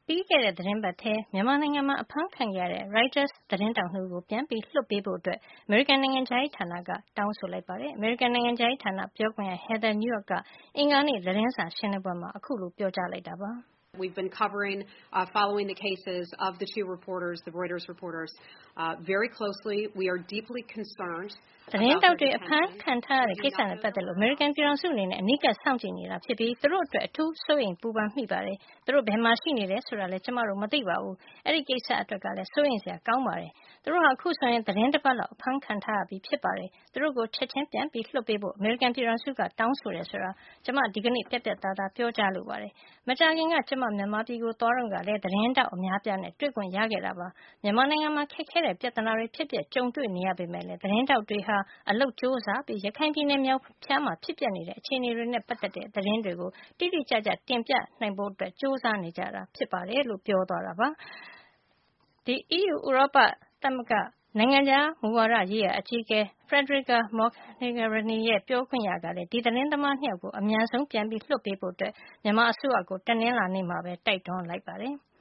ပြီးခဲ့တဲ့သတင်းပတ်ထဲမြန်မာနိုင်ငံမှာအဖမ်းခံခဲ့ရတဲ့ Reuters သတင်းထောက် 2 ဦးကိုပြန်ပြီးလွှတ်ပေးဖို့အမေရိကန်နိုင်ငံခြားရေးဌာနကတောင်းဆိုလိုက်ပါတယ်။ အမေရိကန်နိုင်ငံခြားရေးဌာနပြောခွင့်ရ Heather Nauert ကအင်္ဂါနေ့သတင်းစာရှင်းလင်းပွဲမှာအခုလိုပြောကြားလိုက်တာပါ။ We've been covering, following the cases of the two reporters, the Reuters reporters, very closely. We are deeply concerned. သတင်းထောက်တွေအဖမ်းခံထားရတဲ့ကိစ္စနဲ့ပတ်သက်လို့အမေရိကန်ပြည်ထောင်စုအနေနဲ့အနီးကပ်စောင့်ကြည့်နေတာဖြစ်ပြီးသူတို့အတွက်အထူးစိုးရိမ်ပူပန်မိပါတယ်။သူတို့ဘယ်မှာရှိနေတယ်ဆိုတာလည်းကျမတို့မသိပါဘူး။အဲဒီကိစ္စအတွက်ကလည်းစိုးရိမ်စရာကောင်းပါတယ်။သူတို့ဟာအခုဆိုရင်သတင်းတစ်ပတ်လောက်အဖမ်းခံထားရပြီဖြစ်ပါတယ်။သူတို့ကိုချက်ချင်းပြန်ပြီးလွှတ်ပေးဖို့အမေရိကန်ပြည်ထောင်စုကတောင်းဆိုတယ်ဆိုတာကျမဒီကနေ့ပြတ်ပြတ်သားသားပြောကြားလိုပါတယ်။မကြာခင်ကကျမမြန်မာပြည်ကိုသွားတုန်းကလည်းသတင်းထောက်အများအပြားနဲ့တွေ့ခွင့်ရခဲ့တာပါ။မြန်မာနိုင်ငံမှာခက်ခဲတဲ့ပြဿနာတွေဖြစ်ပျက်ကြုံတွေ့နေရပေမဲ့လည်းသတင်းထောက်တွေဟာအလုပ်ကြိုးစားပြီးရခိုင်ပြည်နယ်မြောက်ဖျားမှာဖြစ်ပျက်နေတဲ့အခြေအနေတွေနဲ့ပတ်သက်တဲ့သတင်းတွေကိုတိတိကျကျတင်ပြနိုင်ဖို့ကြိုးစားနေကြတာဖြစ်ပါတယ်လို့ပြောသွားတာပါ။ EU ဥရောပသမဂ္ဂနိုင်ငံခြားမူဝါဒရေးရာအကြီးအကဲ Federica Mogherini ရဲ့ပြောခွင့်ရကလည်းဒီသတင်းသမား 2 ယောက်ကိုအမြန်ဆုံးပြန်ပြီးလွှတ်ပေးဖို့မြန်မာအစိုးရကိုတနင်္လာနေ့မှာပဲတိုက်တွန်းလိုက်ပါတယ်။